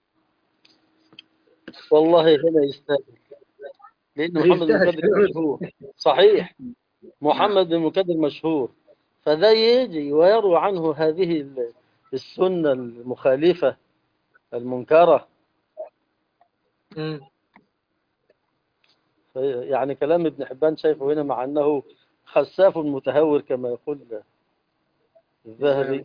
والله هنا يستاهل، لأن محمد بن مكدر مشهور. صحيح، محمد بن مكدر مشهور، فذا يجي ويروي عنه هذه السنة المخالفة المنكرة. م. يعني كلام ابن حبان شايفه هنا، مع أنه خساف متهور كما يقول الذهبي.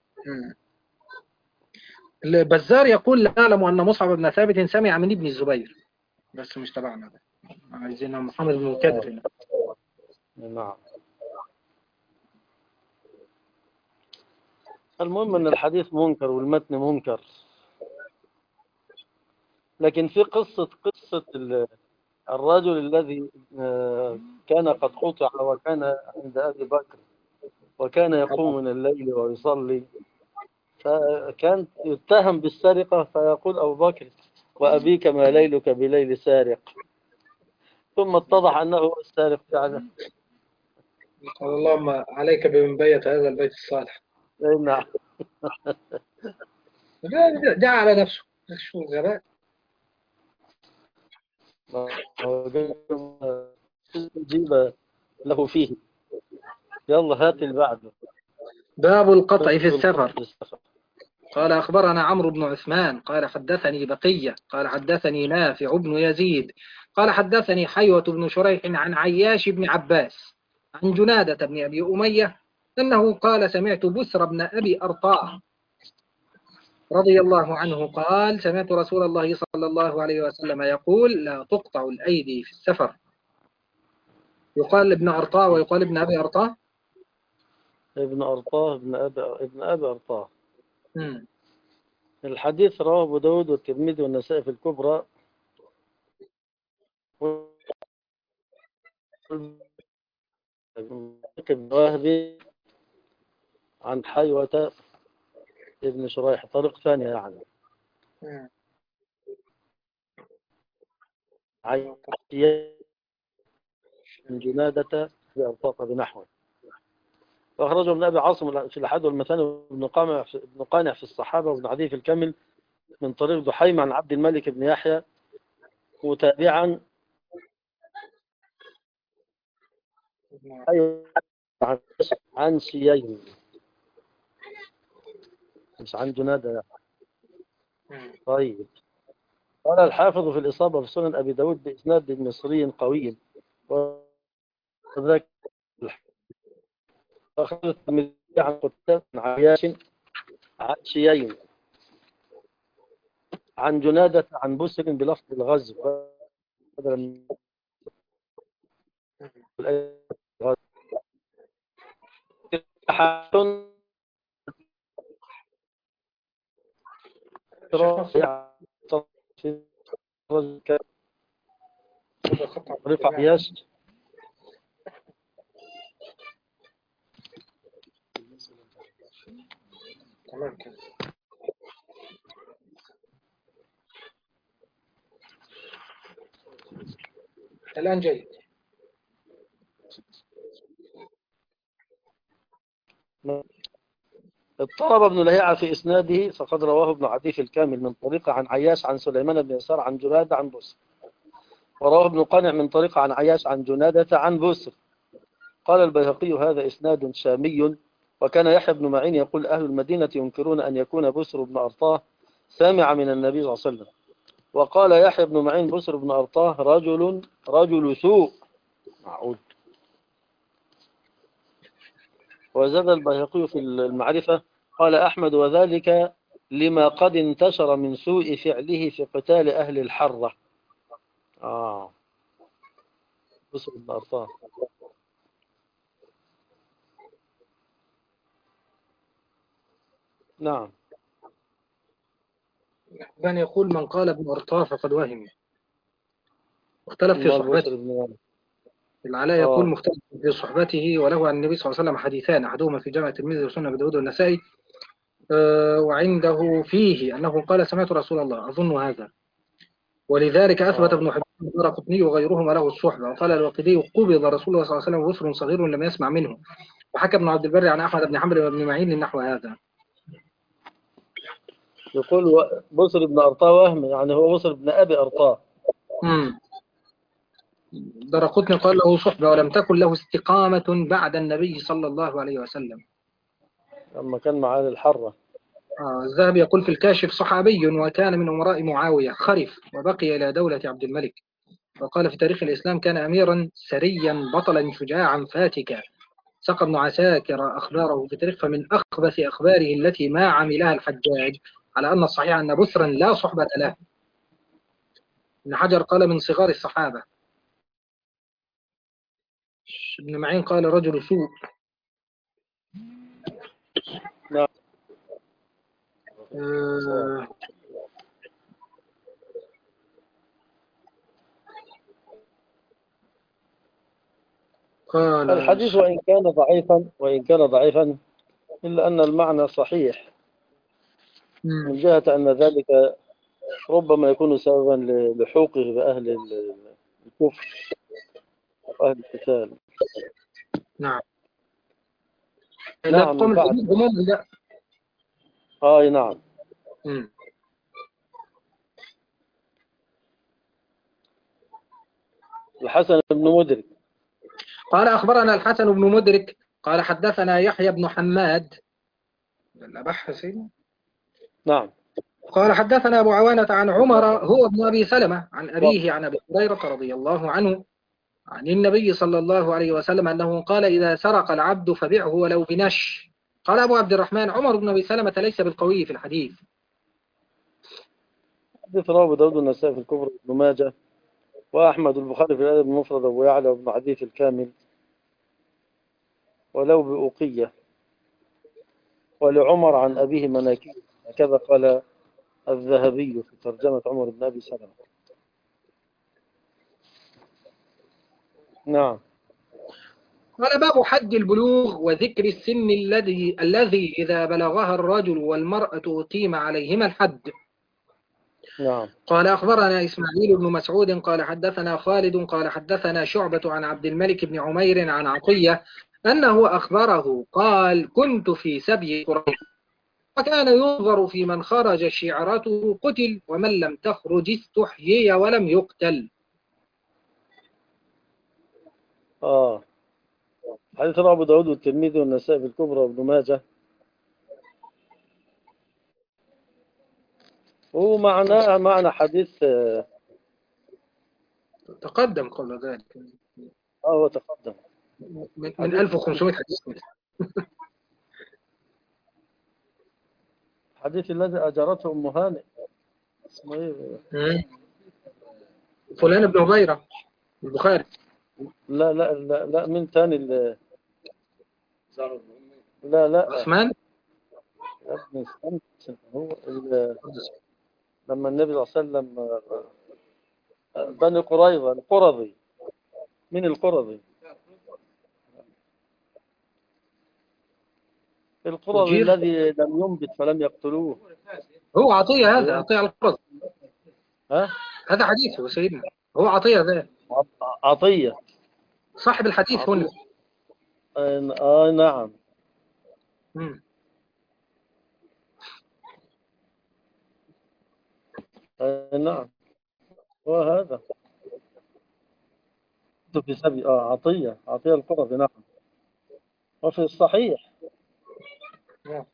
البزار يقول لا أعلم أن مصعب بن ثابت سمع من ابن الزبير، بس مش تبعنا ده، عايزين محمد بن مكدر. نعم. المهم أن الحديث منكر والمتن منكر. لكن في قصة قصة الرجل الذي كان قد قطع وكان عند أبي بكر وكان يقوم من الليل ويصلي، فكان يتهم بالسرقة، فيقول أبو بكر وأبيك ما ليلك بليل سارق، ثم اتضح أنه هو السارق فعلا. اللهم عليك بمن بيت هذا البيت الصالح. نعم. ده على نفسه، شو غباء. جيب له فيه. يلا هات اللي بعده. باب القطع في السفر. قال أخبرنا عمرو بن عثمان قال حدثني بقية قال حدثني نافع بن يزيد قال حدثني حيوة بن شريح عن عياش بن عباس عن جنادة بن أبي أمية أنه قال سمعت بسر بن أبي أرطاة رضي الله عنه قال سمعت رسول الله صلى الله عليه وسلم يقول لا تقطع الأيدي في السفر. يقال ابن أرطاة ويقال ابن أبي أرطاة. ابن أرطاة ابن أبي ابن أبي أرطاة. مم. الحديث رواه أبو داود والترمذي والنسائي في الكبرى ابن وهبي عن حيوة ابن شريح طريق ثانية يعني. مم. عياش من جنادة بأرطاة بنحوه. وأخرجه ابن أبي عاصم في الأحد والمثاني وابن قانع ابن قانع في الصحابة وابن عدي في الكامل من طريق دحيم عن عبد الملك بن يحيى متابعا عن عن شيين، مش عن جنادة. طيب، قال الحافظ في الإصابة في سنن أبي داود بإسناد مصري قوي، وذاك أخذت عن قتال عن عياش عن شيين عن جنادة عن بسر بلفظ الغزو بدلا من الغزو. رفع عياش تمام كده. الآن جيد. اضطرب ابن لهيعة في إسناده، فقد رواه ابن عدي في الكامل من طريق عن عياش عن سليمان بن يسار عن جنادة عن بسر، ورواه ابن قانع من طريق عن عياش عن جنادة عن بسر. قال البيهقي هذا إسناد شامي. وكان يحيى بن معين يقول أهل المدينة ينكرون أن يكون بسر بن أرطاه سامع من النبي صلى الله عليه وسلم. وقال يحيى بن معين بسر بن أرطاه رجل رجل سوء معقول. وزاد البيهقي في المعرفة قال أحمد وذلك لما قد انتشر من سوء فعله في قتال أهل الحرة. آه بسر بن أرطاه. نعم. كان يقول من قال ابن أرطاه فقد وهم، اختلف في صحبته. العلاء يقول آه. مختلف في صحبته، وله عن النبي صلى الله عليه وسلم حديثان، أحدهما في جامع الترمذي وسنن أبي داود والنسائي، أه وعنده فيه أنه قال سمعت رسول الله، أظن هذا. ولذلك أثبت آه. ابن حبان والدارقطني وغيرهما له الصحبة. وقال الواقدي قبض رسول الله صلى الله عليه وسلم وسر صغير لم يسمع منه. وحكى ابن عبد البر عن أحمد بن حنبل وابن معين نحو هذا. يقول بسر بن أرطاه وهم، يعني هو بسر بن أبي أرطاه. امم الدارقطني قال له صحبة ولم تكن له استقامة بعد النبي صلى الله عليه وسلم لما كان مع أهل الحرة. آه الذهبي يقول في الكاشف صحابي وكان من أمراء معاوية خرف وبقي إلى دولة عبد الملك. وقال في تاريخ الإسلام كان أميرا سريا بطلا شجاعا فاتكا. سقى ابن عساكر أخباره في تاريخ فمن أخبث أخباره التي ما عملها الحجاج، على أن الصحيح أن بسرا لا صحبة له. ابن حجر قال من صغار الصحابة. ابن معين قال رجل سوء. نعم. آه قال الحديث وإن كان ضعيفا وإن كان ضعيفا إلا أن المعنى صحيح، من جهة أن ذلك ربما يكون سببا لحوقه بأهل الكفر وأهل القتال. نعم. نعم من بعد. لا. آه نعم. مم. الحسن بن مدرك قال أخبرنا الحسن بن مدرك قال حدثنا يحيى بن حماد. نعم. قال حدثنا أبو عوانة عن عمر هو ابن أبي سلمة عن أبيه عن أبي هريرة رضي الله عنه عن النبي صلى الله عليه وسلم أنه قال إذا سرق العبد فبعه ولو بنش. قال أبو عبد الرحمن عمر بن أبي سلمة ليس بالقوي في الحديث. حديث رواه أبو داود والنسائي في الكبرى وابن ماجه وأحمد البخاري في الأدب المفرد وأبو يعلى وابن عدي في الكامل ولو بأوقية. ولعمر عن أبيه مناكير، هكذا قال الذهبي في ترجمة عمر بن أبي سلمة. نعم. قال باب حد البلوغ وذكر السن الذي الذي إذا بلغها الرجل والمرأة أقيم عليهما الحد. نعم. قال أخبرنا إسماعيل بن مسعود قال حدثنا خالد قال حدثنا شعبة عن عبد الملك بن عمير عن عطية أنه أخبره قال كنت في سبي قريش وكان ينظر في من خرج شعرته قتل ومن لم تخرج استحيي ولم يقتل. آه حديث رواه أبو داود والترمذي والنسائي في الكبرى وابن ماجه. ومعناه معنى حديث آه تقدم قبل ذلك آه، هو تقدم من من حديث ألف وخمسمائة حديث. حديث الذي أجرته أم هانئ اسمه إيه؟ مم. فلان بن هبيرة البخاري. لا لا لا لا من تاني ال- لا لا عثمان. يا ابني استنى. هو ال- لما النبي صلى الله عليه وسلم آه، بني قريظة القرظي. من القرظي؟ القرظي أجير. الذي لم ينبت فلم يقتلوه. هو عطية، هذا أيوه. عطية القرظ. ها هذا حديثه سيدنا، هو عطية ذا عط- عطية. صاحب الحديث هنا. عطية. آه آه، نعم. مم. آه نعم وهذا في سبي آه عطية عطية القرظي نعم. وفي الصحيح نعم.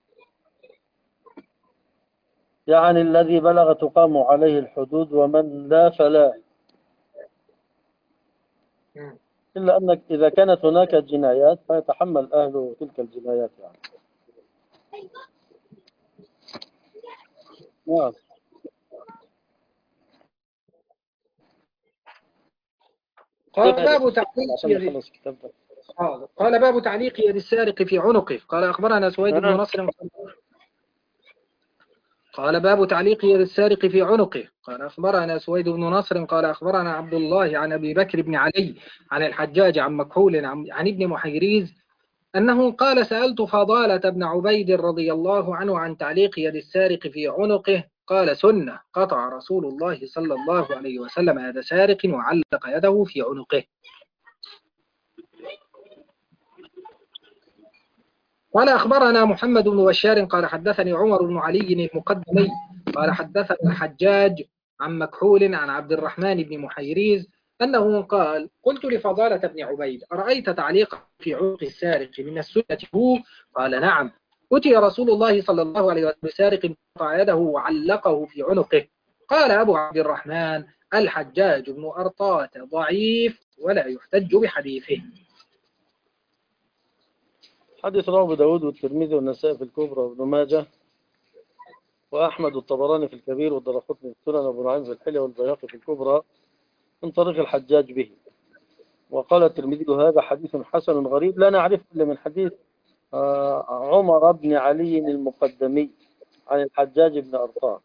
يعني الذي بلغ تقام عليه الحدود ومن لا فلا. مم. إلا أنك إذا كانت هناك جنايات فيتحمل أهل تلك الجنايات يعني. نعم. قال باب تعليق عشان يد نخلص الكتاب ده. آه. قال باب تعليق يد السارق في عنقه. قال أخبرنا سويد بن آه. نصر. قال باب تعليق يد السارق في عنقه. قال أخبرنا سويد بن نصر قال أخبرنا عبد الله عن أبي بكر بن علي عن الحجاج عن مكحول عن, عن ابن محيريز أنه قال سألت فضالة بن عبيد رضي الله عنه عن تعليق يد السارق في عنقه قال سنة قطع رسول الله صلى الله عليه وسلم يد سارق وعلق يده في عنقه. قال أخبرنا محمد بن بشار قال حدثني عمر بن علي المقدمي قال حدثنا الحجاج عن مكحول عن عبد الرحمن بن محيريز أنه قال قلت لفضالة بن عبيد أرأيت تعليق في عنق السارق من السنة هو؟ قال نعم. أتي رسول الله صلى الله عليه وسلم بسارق قطع يده وعلقه في عنقه. قال أبو عبد الرحمن الحجاج بن أرطاة ضعيف ولا يحتج بحديثه. حديث رواه أبو داود والترمذي والنسائي في الكبرى وابن ماجه وأحمد والطبراني في الكبير والدرقطني في السنن وابو نعيم في الحلية والبيهقي في الكبرى من طريق الحجاج به. وقال الترمذي هذا حديث حسن غريب لا نعرف إلا من حديث عمر بن علي المقدمي عن الحجاج بن أرطاة.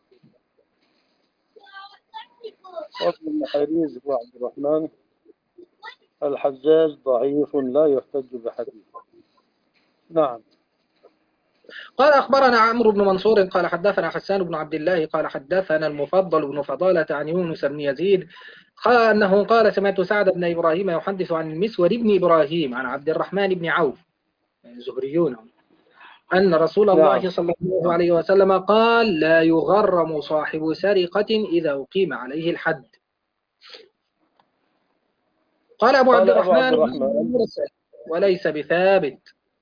وابن المحيريز هو عبد الرحمن. الحجاج ضعيف لا يحتج بحديثه. نعم. قال أخبرنا عمرو بن منصور قال حدثنا حسان بن عبد الله قال حدثنا المفضل بن فضالة عن يونس بن يزيد قال أنه قال سمعت سعد بن إبراهيم يحدث عن المسور بن إبراهيم عن عبد الرحمن بن عوف زهريون أن رسول الله نعم. صلى الله عليه وسلم قال لا يغرم صاحب سرقة إذا أقيم عليه الحد. قال أبو عبد قال أبو عبد الرحمن الرحمن وليس بثابت.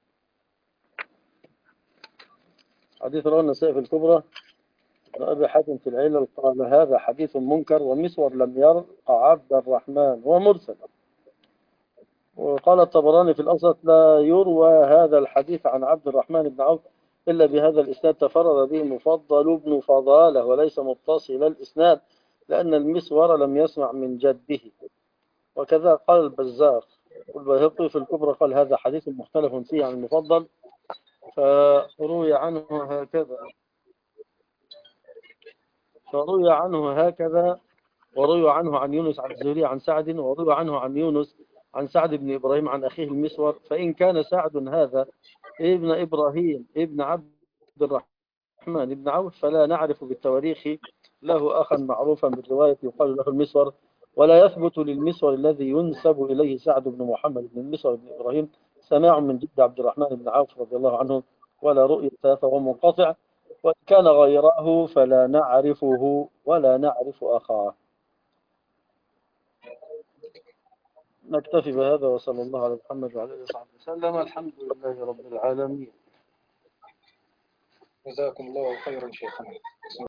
حديث رواه النسائي في الكبرى أبي حاتم في العلل قال هذا حديث منكر ومسور لم يرق عبد الرحمن ومرسل. وقال الطبراني في الأوسط لا يروى هذا الحديث عن عبد الرحمن بن عوف إلا بهذا الإسناد تفرد به مفضل بن فضالة وليس متصل الإسناد لأن المسور لم يسمع من جده. وكذا قال البزار والبيهقي في الكبرى قال هذا حديث مختلف فيه عن المفضل فروي عنه هكذا فروي عنه هكذا وروي عنه عن يونس عن الزهري عن سعد وروي عنه عن يونس عن سعد بن إبراهيم عن أخيه المسور. فإن كان سعد هذا ابن إبراهيم ابن عبد الرحمن بن عوف فلا نعرف بالتواريخ له أخا معروفا بالرواية يقال له المسور ولا يثبت للمسور الذي ينسب إليه سعد بن محمد بن المسور بن إبراهيم سماع من جد عبد الرحمن بن عوف رضي الله عنه ولا رؤية فهو منقطع. وإن كان غيره فلا نعرفه ولا نعرف أخاه. نكتفي بهذا، وصلى الله على محمد وعلى آله وصحبه وسلم. الحمد لله رب العالمين. جزاكم الله خيرا شيخنا.